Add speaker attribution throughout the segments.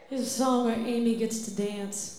Speaker 1: Here's a song where Amy gets to dance.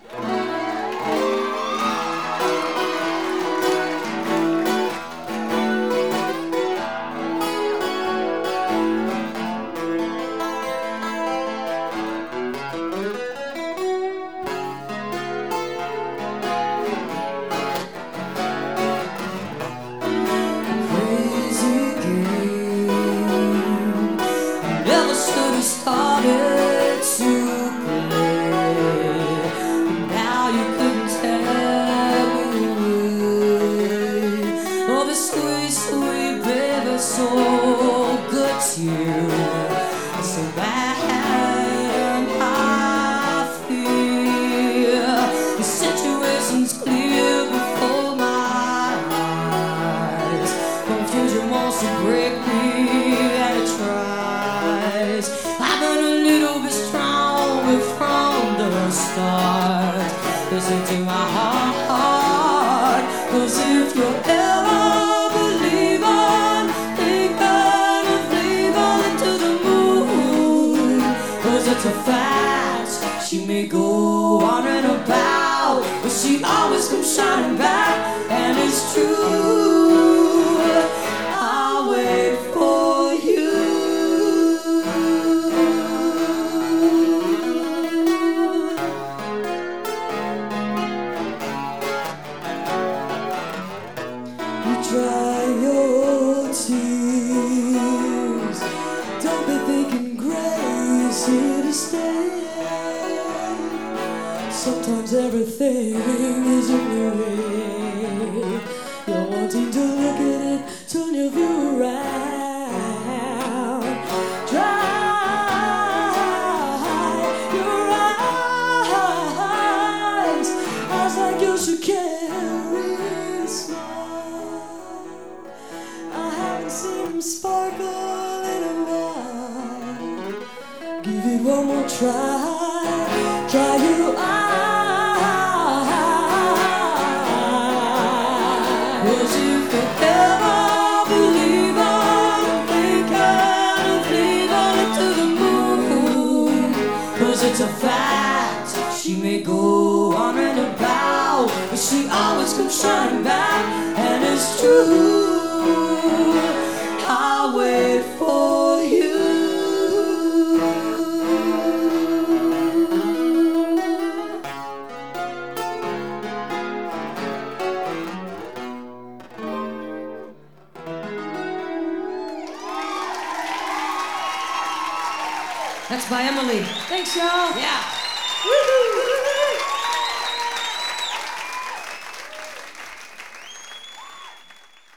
Speaker 2: Started to play, now you couldn't tell me away. Oh, the sweet, sweet baby, so good to you, so bad I feel. The situation's clear before my eyes. Confusion wants to break me, and it tries. I've been a little bit stronger from the start. Listen to my heart, 'cause if you're ever believing, thinking of leaving into the moon, 'cause it's a fact, she may go on and about, but she always comes shining back, and it's true. I'll wait for you. Dry your tears. Don't be thinking grace here to stay. Sometimes everything is in the way. You're wanting to look at it, turn your view around. Dry your eyes. Eyes like you should carry a smile. Seen them sparkle in a while. Give it one more try. Dry your eyes. 'Cause if you ever believe I'm thinking of leaving it to the moon, 'cause it's a fact, she may go on and about, but she always comes shining back, and it's true. I'll wait for you. That's by Emily.
Speaker 1: Thanks, y'all.
Speaker 2: Yeah.
Speaker 1: Woo-hoo.